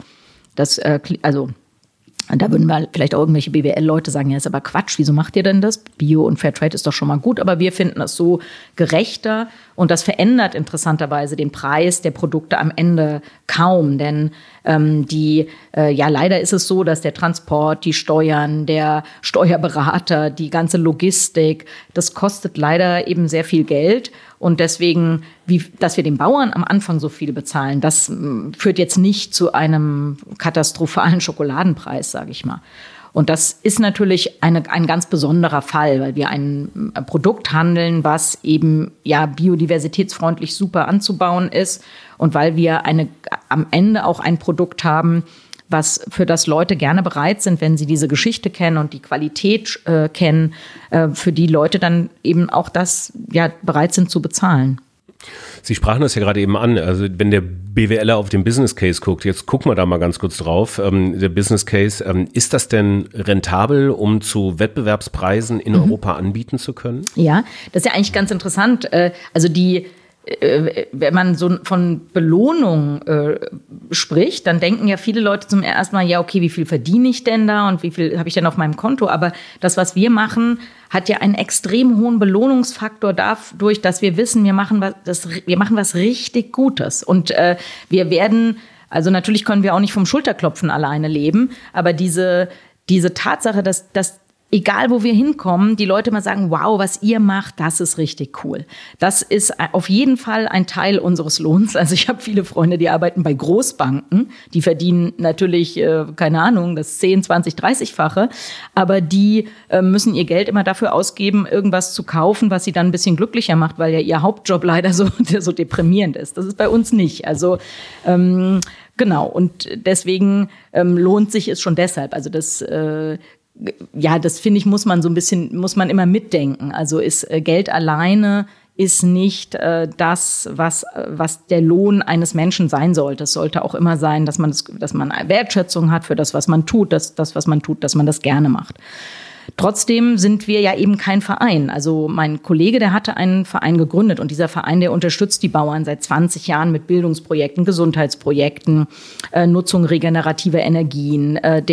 Da würden wir vielleicht auch irgendwelche BWL-Leute sagen, ja, ist aber Quatsch, wieso macht ihr denn das? Bio und Fairtrade ist doch schon mal gut, aber wir finden das so gerechter und das verändert interessanterweise den Preis der Produkte am Ende kaum, denn leider ist es so, dass der Transport, die Steuern, der Steuerberater, die ganze Logistik, das kostet leider eben sehr viel Geld. Und deswegen, dass wir den Bauern am Anfang so viel bezahlen, das führt jetzt nicht zu einem katastrophalen Schokoladenpreis, sage ich mal. Und das ist natürlich ein ganz besonderer Fall, weil wir ein Produkt handeln, was eben biodiversitätsfreundlich super anzubauen ist und weil wir am Ende auch ein Produkt haben, für das Leute gerne bereit sind, wenn sie diese Geschichte kennen und die Qualität kennen, für die Leute dann eben auch das bereit sind zu bezahlen. Sie sprachen das ja gerade eben an, also wenn der BWLer auf den Business Case guckt, jetzt gucken wir da mal ganz kurz drauf, der Business Case, ist das denn rentabel, um zu Wettbewerbspreisen in Europa anbieten zu können? Ja, das ist ja eigentlich ganz interessant, wenn man so von Belohnung spricht, dann denken ja viele Leute zum ersten Mal, ja okay, wie viel verdiene ich denn da und wie viel habe ich denn auf meinem Konto? Aber das, was wir machen, hat ja einen extrem hohen Belohnungsfaktor dadurch, dass wir wissen, wir machen was richtig Gutes. Und wir werden, also natürlich können wir auch nicht vom Schulterklopfen alleine leben, aber diese Tatsache, dass egal wo wir hinkommen, die Leute mal sagen, wow, was ihr macht, das ist richtig cool. Das ist auf jeden Fall ein Teil unseres Lohns. Also ich habe viele Freunde, die arbeiten bei Großbanken. Die verdienen natürlich, keine Ahnung, das 10, 20, 30-fache. Aber die müssen ihr Geld immer dafür ausgeben, irgendwas zu kaufen, was sie dann ein bisschen glücklicher macht, weil ja ihr Hauptjob leider so deprimierend ist. Das ist bei uns nicht. Also genau. Und deswegen lohnt sich es schon deshalb. Also das finde ich, muss man immer mitdenken. Also ist Geld alleine ist nicht das, was der Lohn eines Menschen sein sollte. Es sollte auch immer sein, dass man Wertschätzung hat für das, was man tut, dass man das gerne macht. Trotzdem sind wir ja eben kein Verein. Also mein Kollege, der hatte einen Verein gegründet und dieser Verein, der unterstützt die Bauern seit 20 Jahren mit Bildungsprojekten, Gesundheitsprojekten, Nutzung regenerativer Energien,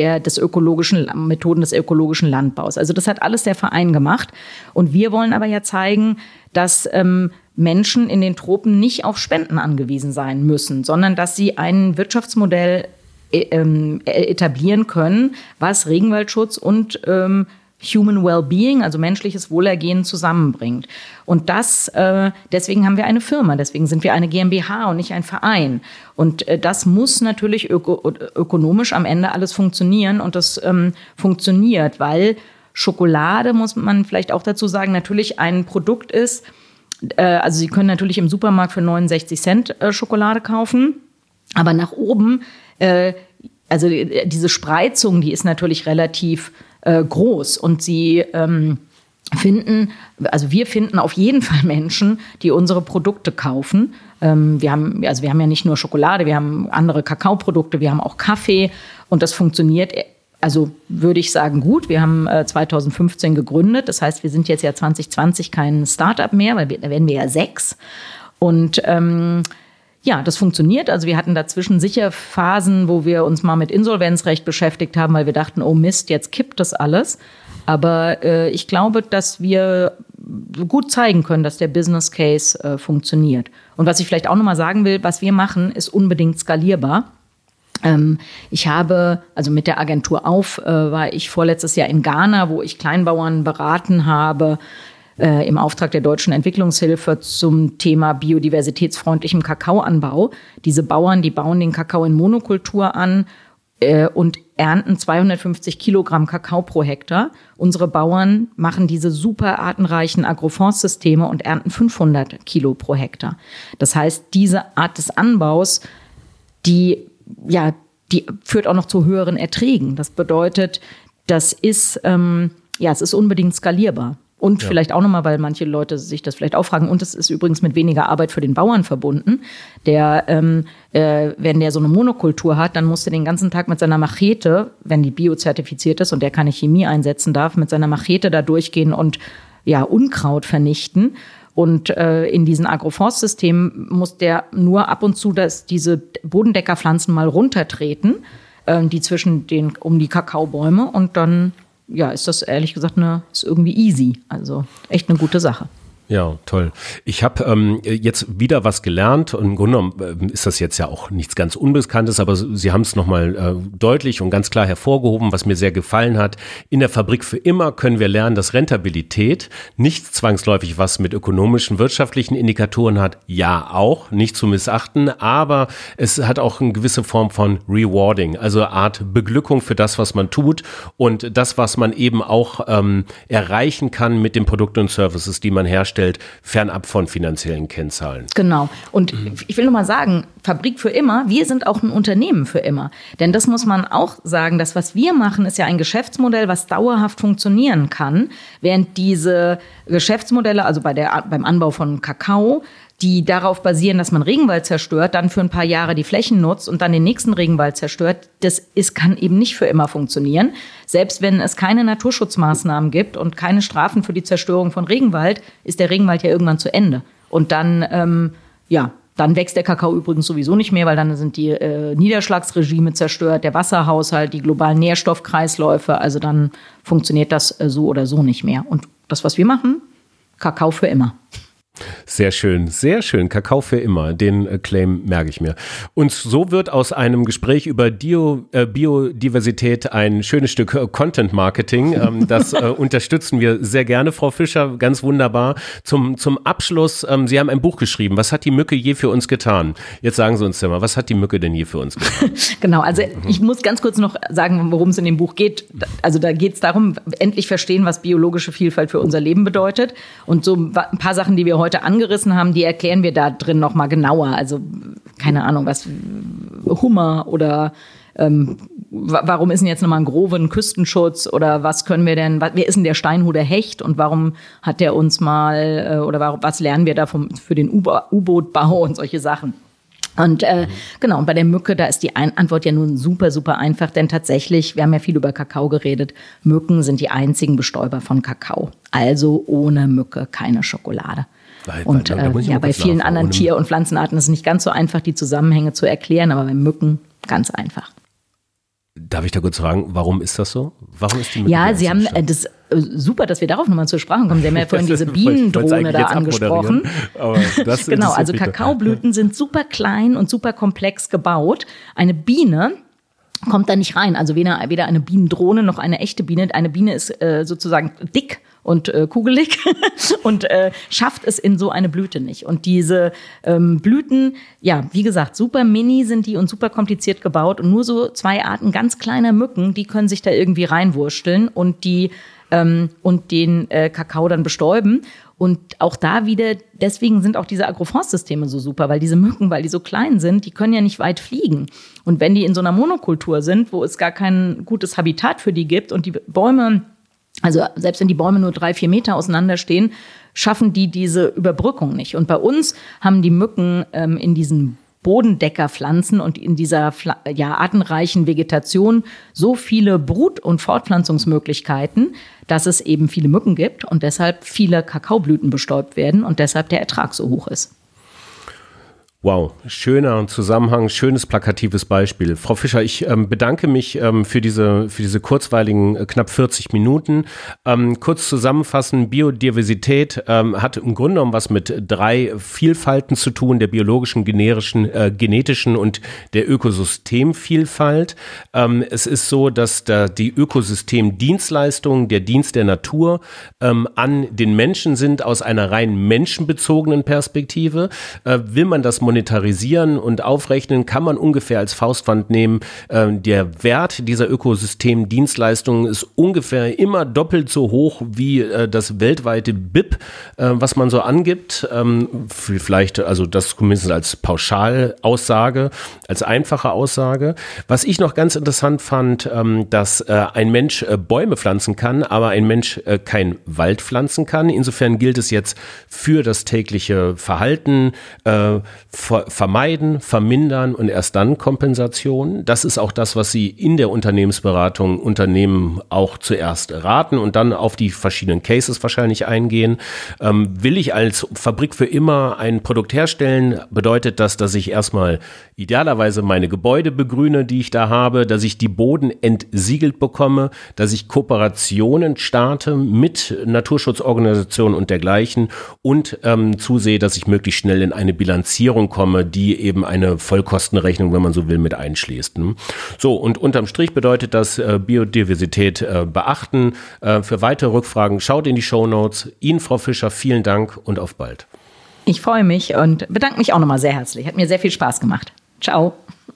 Methoden des ökologischen Landbaus. Also das hat alles der Verein gemacht. Und wir wollen aber ja zeigen, dass Menschen in den Tropen nicht auf Spenden angewiesen sein müssen, sondern dass sie ein Wirtschaftsmodell etablieren können, was Regenwaldschutz und Human Wellbeing, also menschliches Wohlergehen, zusammenbringt. Und deswegen haben wir eine Firma, deswegen sind wir eine GmbH und nicht ein Verein. Und das muss natürlich ökonomisch am Ende alles funktionieren und das funktioniert, weil Schokolade, muss man vielleicht auch dazu sagen, natürlich ein Produkt ist, also Sie können natürlich im Supermarkt für 69 Cent Schokolade kaufen, aber nach oben, also diese Spreizung, die ist natürlich relativ groß und wir finden auf jeden Fall Menschen, die unsere Produkte kaufen. Wir haben ja nicht nur Schokolade, wir haben andere Kakaoprodukte, wir haben auch Kaffee und das funktioniert, also würde ich sagen, gut. Wir haben 2015 gegründet, das heißt, wir sind jetzt ja 2020 kein Start-up mehr, weil da werden wir ja 6 und ja, das funktioniert. Also wir hatten dazwischen sicher Phasen, wo wir uns mal mit Insolvenzrecht beschäftigt haben, weil wir dachten, oh Mist, jetzt kippt das alles. Aber ich glaube, dass wir gut zeigen können, dass der Business Case funktioniert. Und was ich vielleicht auch noch mal sagen will, was wir machen, ist unbedingt skalierbar. Ich habe, also mit der Agentur war ich vorletztes Jahr in Ghana, wo ich Kleinbauern beraten habe, im Auftrag der Deutschen Entwicklungshilfe zum Thema biodiversitätsfreundlichem Kakaoanbau. Diese Bauern, die bauen den Kakao in Monokultur an und ernten 250 Kilogramm Kakao pro Hektar. Unsere Bauern machen diese super artenreichen Agroforstsysteme und ernten 500 Kilo pro Hektar. Das heißt, diese Art des Anbaus, die führt auch noch zu höheren Erträgen. Das bedeutet, es ist unbedingt skalierbar. Und vielleicht auch nochmal, weil manche Leute sich das vielleicht auch fragen, und es ist übrigens mit weniger Arbeit für den Bauern verbunden, wenn der so eine Monokultur hat, dann muss der den ganzen Tag mit seiner Machete, wenn die biozertifiziert ist und der keine Chemie einsetzen darf, mit seiner Machete da durchgehen und Unkraut vernichten. Und in diesen Agroforstsystemen muss der nur ab und zu diese Bodendeckerpflanzen mal runtertreten, die um die Kakaobäume, und dann ist das ehrlich gesagt ist irgendwie easy. Also echt eine gute Sache. Ja, toll. Ich habe jetzt wieder was gelernt und im Grunde genommen ist das jetzt ja auch nichts ganz Unbekanntes, aber Sie haben es nochmal deutlich und ganz klar hervorgehoben, was mir sehr gefallen hat. In der Fabrik für immer können wir lernen, dass Rentabilität nicht zwangsläufig was mit ökonomischen, wirtschaftlichen Indikatoren hat. Ja, auch, nicht zu missachten, aber es hat auch eine gewisse Form von Rewarding, also eine Art Beglückung für das, was man tut und das, was man eben auch erreichen kann mit den Produkten und Services, die man herstellt, fernab von finanziellen Kennzahlen. Genau. Und ich will noch mal sagen, Fabrik für immer, wir sind auch ein Unternehmen für immer. Denn das muss man auch sagen, das, was wir machen, ist ja ein Geschäftsmodell, was dauerhaft funktionieren kann, während diese Geschäftsmodelle, also beim Anbau von Kakao, die darauf basieren, dass man Regenwald zerstört, dann für ein paar Jahre die Flächen nutzt und dann den nächsten Regenwald zerstört, kann eben nicht für immer funktionieren. Selbst wenn es keine Naturschutzmaßnahmen gibt und keine Strafen für die Zerstörung von Regenwald, ist der Regenwald ja irgendwann zu Ende. Und dann wächst der Kakao übrigens sowieso nicht mehr, weil dann sind die Niederschlagsregime zerstört, der Wasserhaushalt, die globalen Nährstoffkreisläufe. Also dann funktioniert das so oder so nicht mehr. Und das, was wir machen, Kakao für immer. Sehr schön, sehr schön. Kakao für immer, den Claim merke ich mir. Und so wird aus einem Gespräch über Biodiversität ein schönes Stück Content Marketing. Das unterstützen wir sehr gerne, Frau Fischer, ganz wunderbar. Zum Abschluss, Sie haben ein Buch geschrieben. Was hat die Mücke je für uns getan? Jetzt sagen Sie uns mal, was hat die Mücke denn je für uns getan? Genau, also ich muss ganz kurz noch sagen, worum es in dem Buch geht. Also da geht es darum, endlich verstehen, was biologische Vielfalt für unser Leben bedeutet. Und so ein paar Sachen, die wir heute angerissen haben, die erklären wir da drin noch mal genauer. Also keine Ahnung, was Hummer oder warum ist denn jetzt nochmal ein Groven Küstenschutz oder was können wir denn, wer ist denn der Steinhuder Hecht und warum hat der uns mal, oder was lernen wir da für den U-Boot-Bau und solche Sachen. Und genau, und bei der Mücke, da ist die Antwort ja nun super, super einfach, denn tatsächlich, wir haben ja viel über Kakao geredet, Mücken sind die einzigen Bestäuber von Kakao. Also ohne Mücke keine Schokolade. Und bei vielen anderen Tier- und Pflanzenarten ist es nicht ganz so einfach, die Zusammenhänge zu erklären, aber bei Mücken ganz einfach. Darf ich da kurz fragen, warum ist das so? Warum ist die Mücke? Ja, Sie haben das super, dass wir darauf nochmal zur Sprache kommen. Sie haben ja vorhin diese Bienendrohne da angesprochen. Genau, also Kakaoblüten sind super klein und super komplex gebaut. Eine Biene kommt da nicht rein. Also weder eine Bienendrohne noch eine echte Biene. Eine Biene ist sozusagen dick und kugelig und schafft es in so eine Blüte nicht. Und diese Blüten, ja, wie gesagt, super mini sind die und super kompliziert gebaut. Und nur so 2 Arten ganz kleiner Mücken, die können sich da irgendwie reinwursteln und den Kakao dann bestäuben. Und auch da wieder, deswegen sind auch diese Agroforstsysteme so super, weil diese Mücken, weil die so klein sind, die können ja nicht weit fliegen. Und wenn die in so einer Monokultur sind, wo es gar kein gutes Habitat für die gibt und die Bäume, also selbst wenn die Bäume nur 3-4 Meter auseinander stehen, schaffen die diese Überbrückung nicht. Und bei uns haben die Mücken in diesen Bodendeckerpflanzen und in dieser artenreichen Vegetation so viele Brut- und Fortpflanzungsmöglichkeiten, dass es eben viele Mücken gibt und deshalb viele Kakaoblüten bestäubt werden und deshalb der Ertrag so hoch ist. Wow, schöner Zusammenhang, schönes plakatives Beispiel. Frau Fischer, ich bedanke mich für diese kurzweiligen knapp 40 Minuten. Kurz zusammenfassen, Biodiversität hat im Grunde genommen was mit 3 Vielfalten zu tun, der biologischen, generischen, genetischen und der Ökosystemvielfalt. Es ist so, dass die Ökosystemdienstleistungen, der Dienst der Natur an den Menschen sind aus einer rein menschenbezogenen Perspektive. Will man das monetarisieren und aufrechnen, kann man ungefähr als Faustpfand nehmen. Der Wert dieser Ökosystemdienstleistungen ist ungefähr immer doppelt so hoch wie das weltweite BIP, was man so angibt. Vielleicht, also das zumindest als Pauschalaussage, als einfache Aussage. Was ich noch ganz interessant fand, dass ein Mensch Bäume pflanzen kann, aber ein Mensch kein Wald pflanzen kann. Insofern gilt es jetzt für das tägliche Verhalten, vermeiden, vermindern und erst dann Kompensation. Das ist auch das, was Sie in der Unternehmensberatung Unternehmen auch zuerst raten und dann auf die verschiedenen Cases wahrscheinlich eingehen. Will ich als Fabrik für immer ein Produkt herstellen, bedeutet das, dass ich erstmal idealerweise meine Gebäude begrüne, die ich da habe, dass ich die Boden entsiegelt bekomme, dass ich Kooperationen starte mit Naturschutzorganisationen und dergleichen und zusehe, dass ich möglichst schnell in eine Bilanzierung komme, die eben eine Vollkostenrechnung, wenn man so will, mit einschließt. So, und unterm Strich bedeutet das Biodiversität beachten. Für weitere Rückfragen schaut in die Shownotes. Ihnen, Frau Fischer, vielen Dank und auf bald. Ich freue mich und bedanke mich auch nochmal sehr herzlich. Hat mir sehr viel Spaß gemacht. Ciao.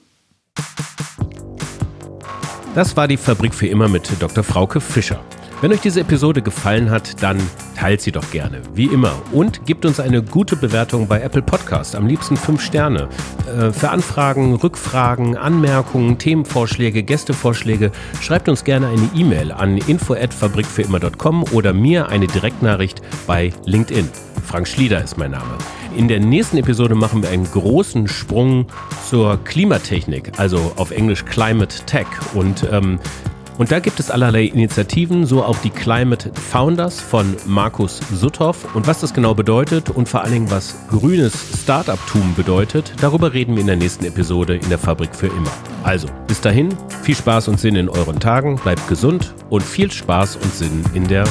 Das war die Fabrik für immer mit Dr. Frauke Fischer. Wenn euch diese Episode gefallen hat, dann teilt sie doch gerne, wie immer. Und gebt uns eine gute Bewertung bei Apple Podcast, am liebsten 5 Sterne. Für Anfragen, Rückfragen, Anmerkungen, Themenvorschläge, Gästevorschläge, schreibt uns gerne eine E-Mail an info@fabrikfürimmer.com oder mir eine Direktnachricht bei LinkedIn. Frank Schlieder ist mein Name. In der nächsten Episode machen wir einen großen Sprung zur Klimatechnik, also auf Englisch Climate Tech. Und da gibt es allerlei Initiativen, so auch die Climate Founders von Markus Sutthoff. Und was das genau bedeutet und vor allen Dingen, was grünes Startup-Tum bedeutet, darüber reden wir in der nächsten Episode in der Fabrik für immer. Also, bis dahin, viel Spaß und Sinn in euren Tagen, bleibt gesund und viel Spaß und Sinn in der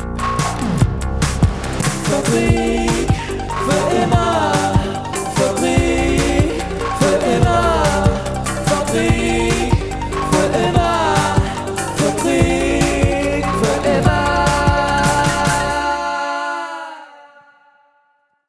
Fabrik für immer. Fabrik für immer. Fabrik.